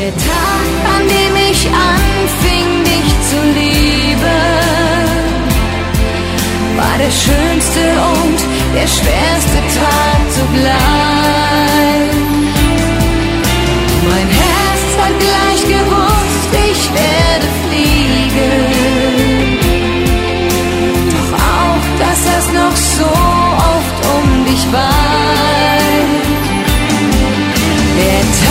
Der Tag, an dem ich anfing, dich zu lieben, war der schönste und der schwerste Tag zugleich. Mein Herz hat gleich gewusst, ich werde fliegen, doch auch, dass es noch so oft um dich war. Der